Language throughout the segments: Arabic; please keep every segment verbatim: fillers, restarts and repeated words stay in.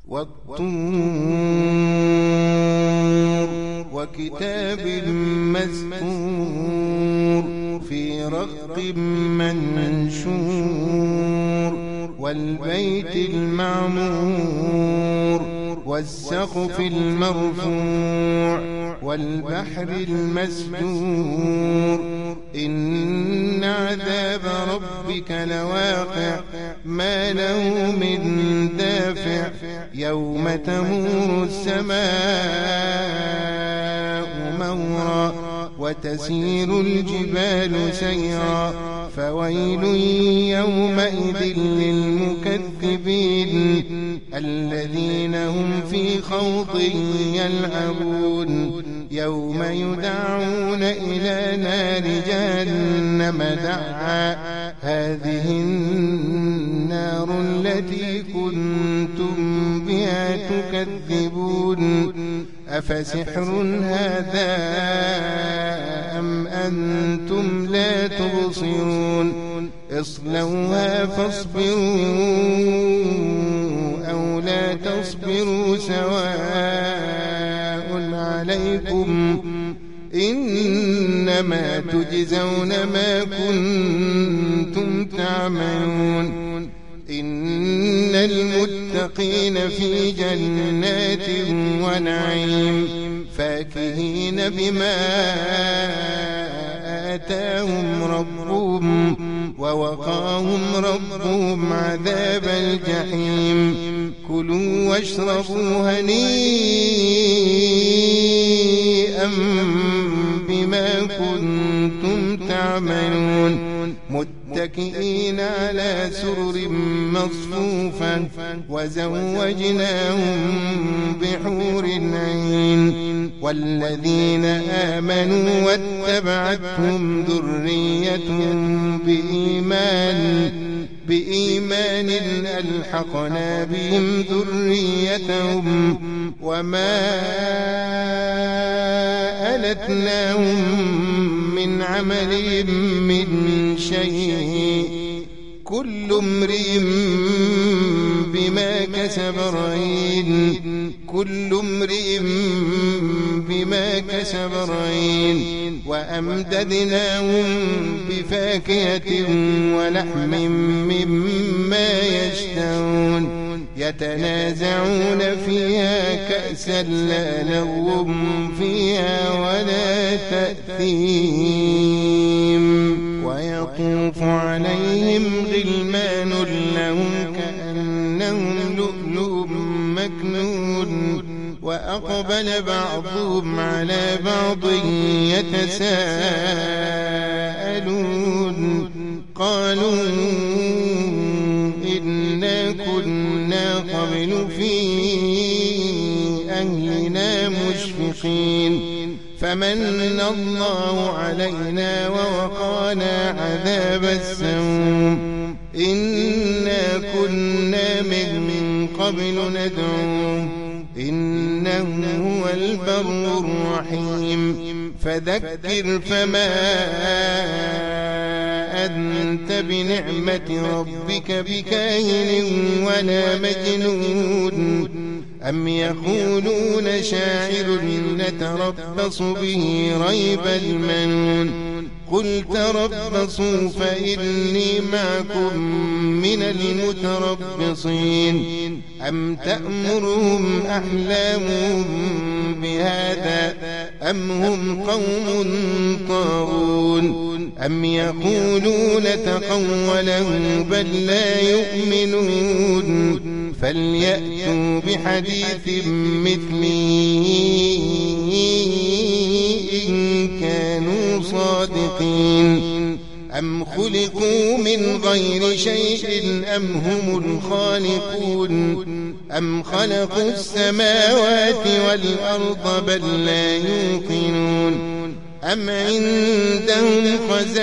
والطور وكتاب مسطور في رق منشور والبيت المعمور والسقف المرفوع والبحر المسجور إن عذاب ربك لواقع ما له من دافع يوم تمور السماء مورا وتسير الجبال سيرا فويل يومئذ للمكذبين الذين هم في خوض يلعبون يوم يدعون إلى نار جهنم دعا هذه النار التي كنتم بها تكذبون أفسحر هذا أم أنتم لا تبصرون اصلوها فاصبروا أو لا تصبروا سواء عليكم إنما تجزون ما كنتم تعملون إن المتقين في جنات ونعيم فاكهين بما آتاهم ربهم ووقاهم ربهم عذاب الجحيم كلوا واشربوا هنيئا بما كنتم تعملون متكئين على سرر مصفوفة وزوجناهم بحور عين والذين آمنوا واتبعتهم ذريتهم بإيمان بإيمان ألحقنا بهم ذريتهم وما ألتناهم من عملهم من شيء كل امرئ بما كسب رهين كل امرئ بما كسب رهين وأمددناهم بفاكهة ولحم مما يشتهون يتنازعون فيها كأسا لا لغو فيها ولا تأثيم ويطوف عليهم غلمان لهم كأنهم لؤلؤ مكنون وأقبل بعضهم على بعض يتساءلون قالوا إنا كنا قبل في أهلنا مشفقين فمن الله علينا ووقانا عذاب السموم إنا كنا من قبل ندعوه إنه هو البر الرحيم فذكر فما أنت بنعمة ربك بكاهن ولا مجنون أم يقولون شاعر نتربص به ريب المنون قل تربصوا فإني معكم من المتربصين أم تأمرهم أحلامهم بهذا أم هم قوم طاغون أم يقولون تقوله بل لا يؤمنون فليأتوا بحديث مثله إن كانوا صادقين أم خلقوا من غير شيء أم هم الخالقون أم خلقوا السماوات والأرض بل لا يوقنون أم عندهم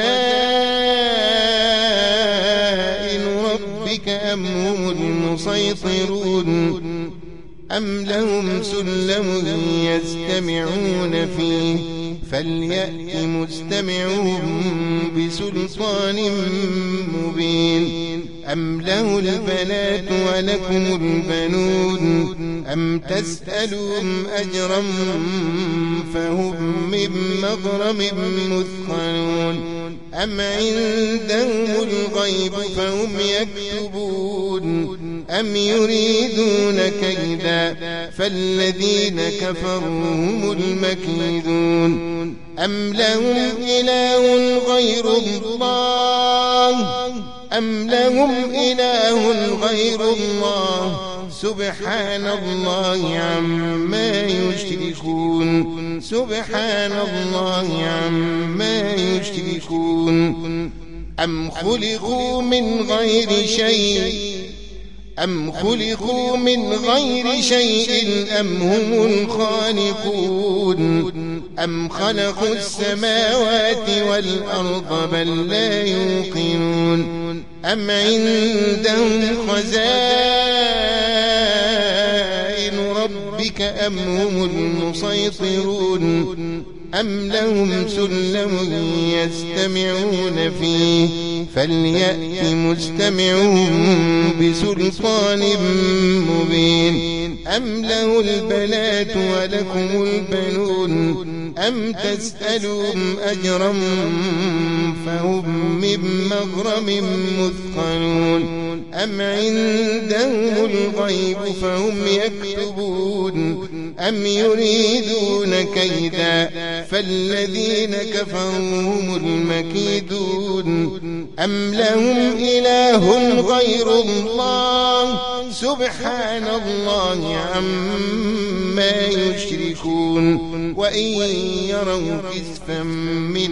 خزائن ربك أم هم المسيطرون أم لهم سلم يستمعون فيه فليأت مستمعهم بسلطان مبين أم له البنات ولكم البنون أم تسألهم أجرا فهم من مغرم مثقلون أم عندهم الغيب فهم يكتبون أم يريدون كيدا فالذين كفروا هم المكيدون أم لهم إله غير الله أم لهم إله غير الله سبحان الله عما يشركون سبحان الله عما يشركون أم خلقوا من غير شيء أم خلقوا من غير شيء أم هم الخالقون أم خلقوا السماوات والأرض بل لا يوقنون أم عندهم خزائن ربك أم هم المسيطرون أم لهم سلم يستمعون فيه فليأت مستمعون بسلطان مبين أم له البنات ولكم البنون أم تسألهم أجرا فهم من مغرم مثقلون أم عندهم الغيب فهم يكتبون أم يريدون كيدا فالذين كفروا هم المكيدون أم لهم إله غير الله سبحان الله عما يشركون وإن يروا كسفا من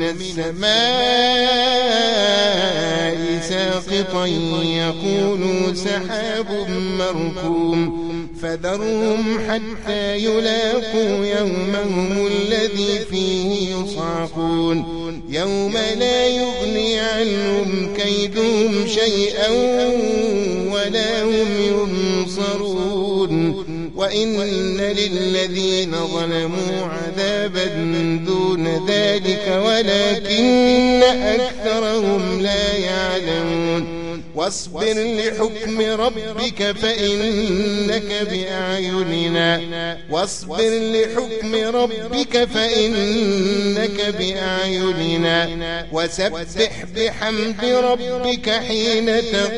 السماء ساقطا يقولوا سحاب مركوم فذرهم حتى يلاقوا يومهم الذي فيه يصعقون يوم لا يغني عنهم كيدهم شيئا ولا هم ينصرون وإن للذين ظلموا عذابا دون ذلك ولكن أكثرهم لا يعلمون واصبر لحكم ربك فإنك بأعيننا واصبر لحكم ربك فإنك بأعيننا وسبح بحمد ربك حين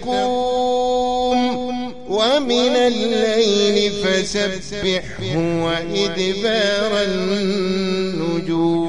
تقوم ومن الليل فسبحه وإدبار النجوم.